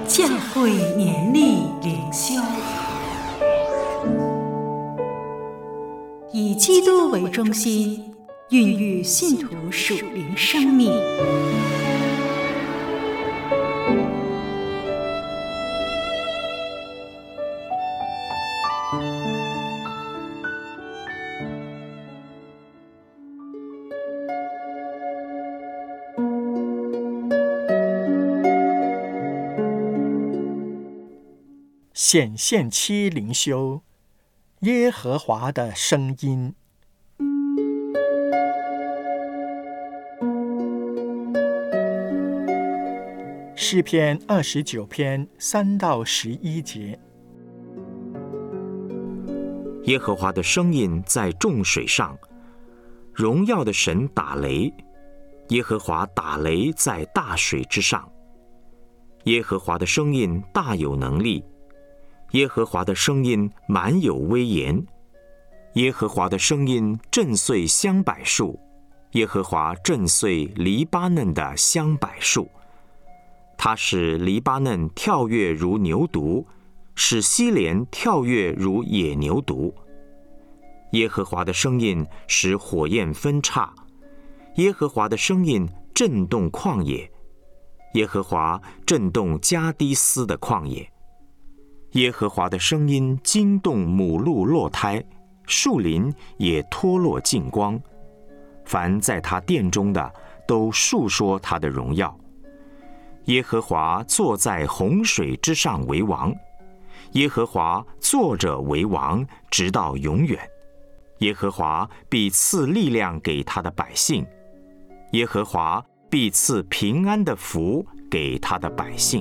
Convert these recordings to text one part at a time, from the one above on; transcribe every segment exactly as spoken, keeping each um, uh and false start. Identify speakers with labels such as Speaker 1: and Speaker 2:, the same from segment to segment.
Speaker 1: 教会年历灵修，以基督为中心，孕育信徒属灵生命。
Speaker 2: 显现期灵修，耶和华的声音。诗篇二十九篇三到十一节。
Speaker 3: 耶和华的声音在众水上，荣耀的神打雷，耶和华打雷在大水之上。耶和华的声音大有能力，耶和华的声音满有威严，耶和华的声音震碎香柏树，耶和华震碎黎巴嫩的香柏树。他使黎巴嫩跳跃如牛犊，使西连跳跃如野牛犊。耶和华的声音使火焰分叉，耶和华的声音震动旷野，耶和华震动加低斯的旷野。耶和华的声音惊动母鹿落胎，树林也脱落净光。凡在他殿中的都述说他的荣耀。耶和华坐在洪水之上为王，耶和华坐着为王，直到永远。耶和华必赐力量给他的百姓，耶和华必赐平安的福给他的百姓。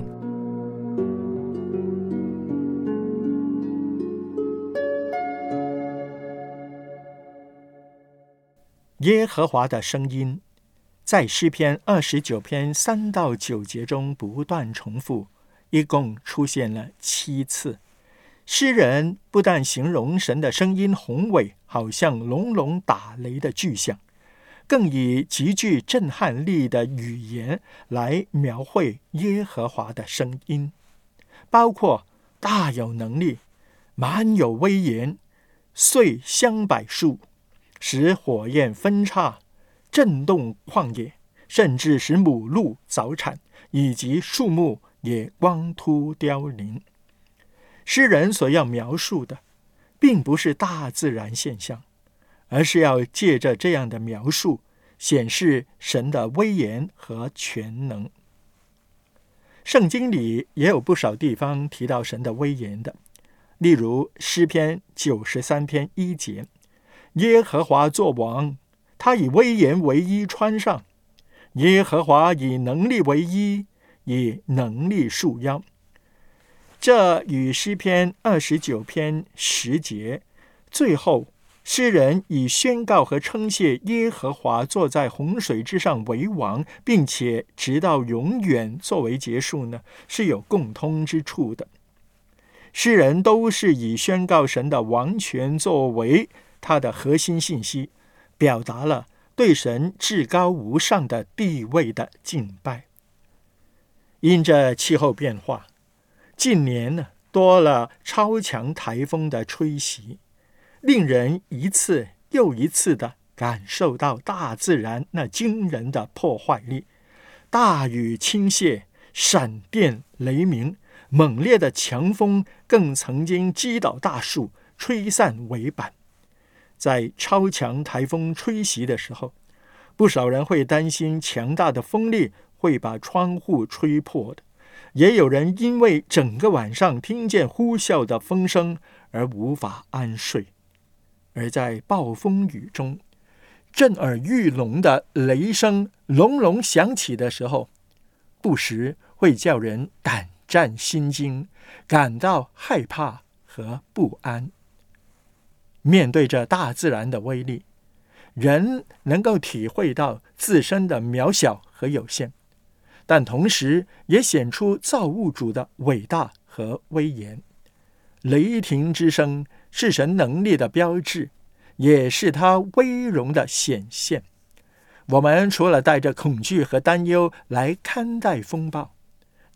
Speaker 2: 耶和华的声音在诗篇二十九篇三到九节中不断重复，一共出现了七次。诗人不但形容神的声音宏伟，好像隆隆打雷的巨响，更以极具震撼力的语言来描绘耶和华的声音，包括大有能力、满有威严、碎香柏树、使火焰分叉、震动旷野，甚至使母鹿早产，以及树木也光秃凋零。诗人所要描述的并不是大自然现象，而是要借着这样的描述显示神的威严和全能。圣经里也有不少地方提到神的威严的，例如诗篇九十三篇一节，耶和华作王，他以威严为衣穿上，耶和华以能力为衣，以能力束腰。这与诗篇二十九篇十节最后诗人以宣告和称谢耶和华坐在洪水之上为王，并且直到永远作为结束呢，是有共通之处的。诗人都是以宣告神的王权作为他的核心信息，表达了对神至高无上的地位的敬拜。因着气候变化，近年呢多了超强台风的吹袭，令人一次又一次的感受到大自然那惊人的破坏力。大雨倾泻，闪电雷鸣，猛烈的强风更曾经击倒大树，吹散围板。在超强台风吹袭的时候，不少人会担心强大的风力会把窗户吹破的，也有人因为整个晚上听见呼啸的风声而无法安睡。而在暴风雨中，震耳欲聋的雷声隆隆响起的时候，不时会叫人胆战心惊，感到害怕和不安。面对着大自然的威力，人能够体会到自身的渺小和有限，但同时也显出造物主的伟大和威严。雷霆之声是神能力的标志，也是他威荣的显现。我们除了带着恐惧和担忧来看待风暴，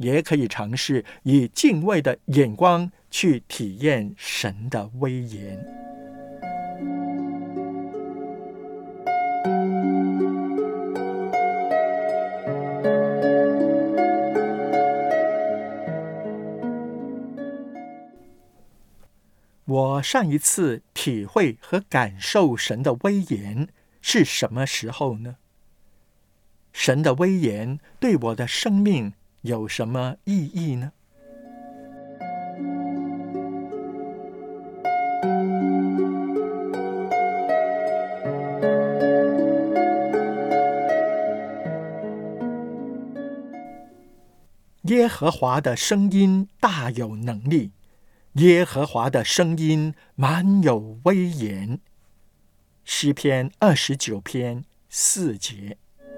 Speaker 2: 也可以尝试以敬畏的眼光去体验神的威严。我上一次体会和感受神的威严是什么时候呢？神的威严对我的生命有什么意义呢？耶和华的声音大有能力，耶和华的声音满有威严。诗篇二十九篇四节。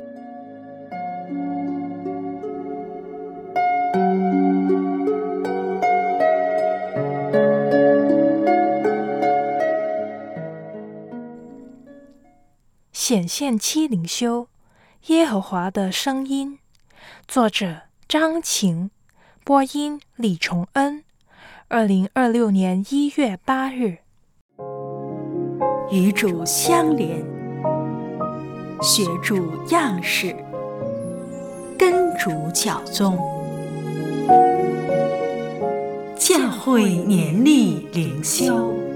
Speaker 4: 显现期灵修，耶和华的声音，作者张晴，播音李崇恩，二零二六年一月八日。
Speaker 1: 与主相连，学主样式，跟主脚踪，教会年历灵修。